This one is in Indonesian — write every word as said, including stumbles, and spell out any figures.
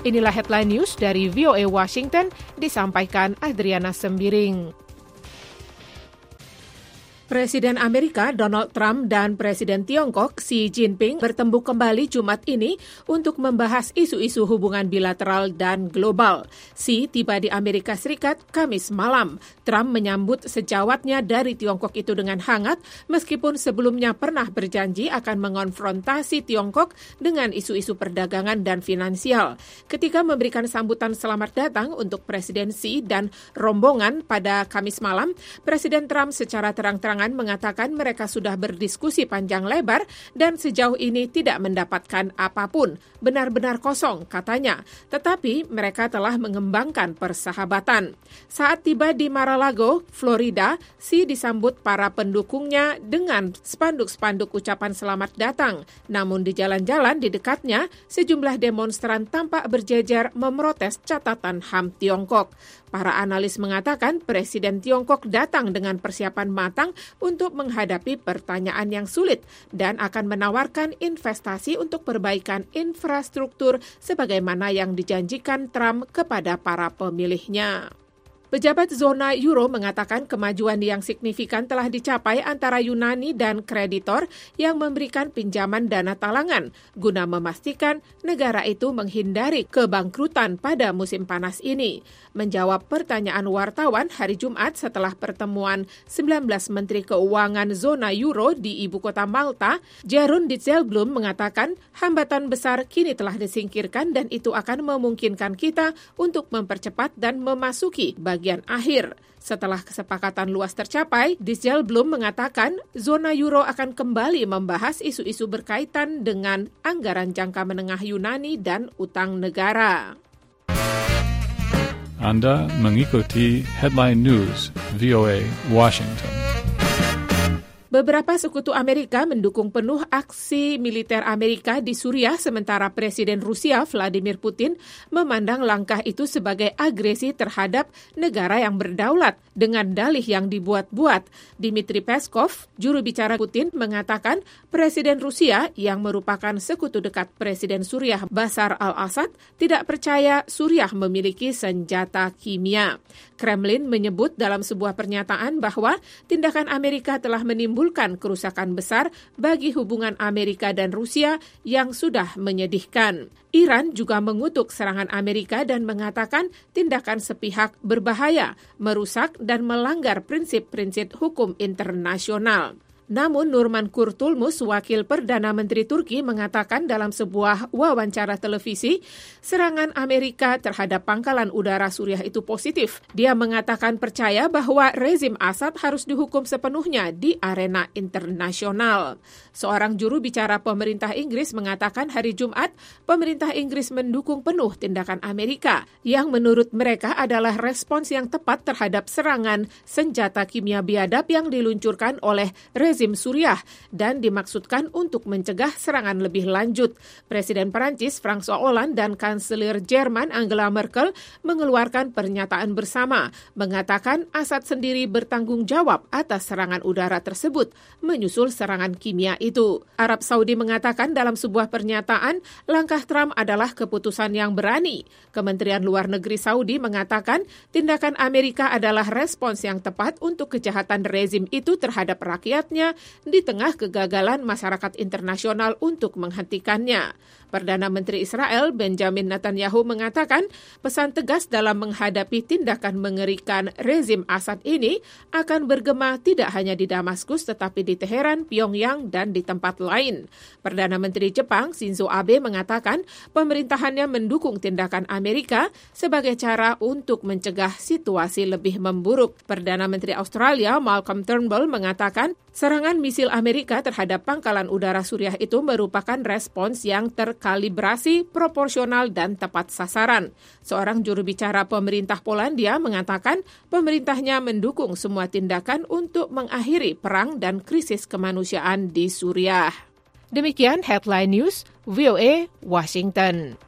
Inilah headline news dari V O A Washington, disampaikan Adriana Sembiring. Presiden Amerika Donald Trump dan Presiden Tiongkok Xi Jinping bertemu kembali Jumat ini untuk membahas isu-isu hubungan bilateral dan global. Xi tiba di Amerika Serikat Kamis malam. Trump menyambut sejawatnya dari Tiongkok itu dengan hangat, meskipun sebelumnya pernah berjanji akan mengonfrontasi Tiongkok dengan isu-isu perdagangan dan finansial. Ketika memberikan sambutan selamat datang untuk Presiden Xi dan rombongan pada Kamis malam, Presiden Trump secara terang-terangan mengatakan mereka sudah berdiskusi panjang lebar dan sejauh ini tidak mendapatkan apapun. Benar-benar kosong, katanya. Tetapi mereka telah mengembangkan persahabatan. Saat tiba di Mar-a-Lago, Florida, Xi disambut para pendukungnya dengan spanduk-spanduk ucapan selamat datang. Namun di jalan-jalan di dekatnya, sejumlah demonstran tampak berjejer memprotes catatan H A M Tiongkok. Para analis mengatakan Presiden Tiongkok datang dengan persiapan matang untuk menghadapi pertanyaan yang sulit dan akan menawarkan investasi untuk perbaikan infrastruktur sebagaimana yang dijanjikan Trump kepada para pemilihnya. Pejabat zona euro mengatakan kemajuan yang signifikan telah dicapai antara Yunani dan kreditor yang memberikan pinjaman dana talangan guna memastikan negara itu menghindari kebangkrutan pada musim panas ini. Menjawab pertanyaan wartawan hari Jumat setelah pertemuan sembilan belas Menteri Keuangan zona euro di ibu kota Malta, Jeroen Dijsselbloem mengatakan hambatan besar kini telah disingkirkan dan itu akan memungkinkan kita untuk mempercepat dan memasuki bagian akhir. Setelah kesepakatan luas tercapai, Dijsselbloem mengatakan zona euro akan kembali membahas isu-isu berkaitan dengan anggaran jangka menengah Yunani dan utang negara. Anda mengikuti Headline News V O A Washington. Beberapa sekutu Amerika mendukung penuh aksi militer Amerika di Suriah, sementara Presiden Rusia Vladimir Putin memandang langkah itu sebagai agresi terhadap negara yang berdaulat dengan dalih yang dibuat-buat. Dmitry Peskov, juru bicara Putin, mengatakan Presiden Rusia yang merupakan sekutu dekat Presiden Suriah Bashar al-Assad tidak percaya Suriah memiliki senjata kimia. Kremlin menyebut dalam sebuah pernyataan bahwa tindakan Amerika telah menimbulkan kerusakan besar bagi hubungan Amerika dan Rusia yang sudah menyedihkan. Iran juga mengutuk serangan Amerika dan mengatakan tindakan sepihak berbahaya, merusak dan melanggar prinsip-prinsip hukum internasional. Namun Nurman Kurtulmus, wakil Perdana Menteri Turki, mengatakan dalam sebuah wawancara televisi, serangan Amerika terhadap pangkalan udara Suriah itu positif. Dia mengatakan percaya bahwa rezim Assad harus dihukum sepenuhnya di arena internasional. Seorang juru bicara pemerintah Inggris mengatakan hari Jumat, pemerintah Inggris mendukung penuh tindakan Amerika, yang menurut mereka adalah respons yang tepat terhadap serangan senjata kimia biadab yang diluncurkan oleh rezim rezim Suriah dan dimaksudkan untuk mencegah serangan lebih lanjut. Presiden Perancis François Hollande dan Kanselir Jerman Angela Merkel mengeluarkan pernyataan bersama, mengatakan Assad sendiri bertanggung jawab atas serangan udara tersebut, menyusul serangan kimia itu. Arab Saudi mengatakan dalam sebuah pernyataan, langkah Trump adalah keputusan yang berani. Kementerian Luar Negeri Saudi mengatakan tindakan Amerika adalah respons yang tepat untuk kejahatan rezim itu terhadap rakyatnya di tengah kegagalan masyarakat internasional untuk menghentikannya. Perdana Menteri Israel Benjamin Netanyahu mengatakan pesan tegas dalam menghadapi tindakan mengerikan rezim Assad ini akan bergema tidak hanya di Damaskus tetapi di Teheran, Pyongyang, dan di tempat lain. Perdana Menteri Jepang Shinzo Abe mengatakan pemerintahannya mendukung tindakan Amerika sebagai cara untuk mencegah situasi lebih memburuk. Perdana Menteri Australia Malcolm Turnbull mengatakan serangan misil Amerika terhadap pangkalan udara Suriah itu merupakan respons yang terkalibrasi, proporsional, dan tepat sasaran. Seorang juru bicara pemerintah Polandia mengatakan pemerintahnya mendukung semua tindakan untuk mengakhiri perang dan krisis kemanusiaan di Suriah. Demikian Headline News V O A Washington.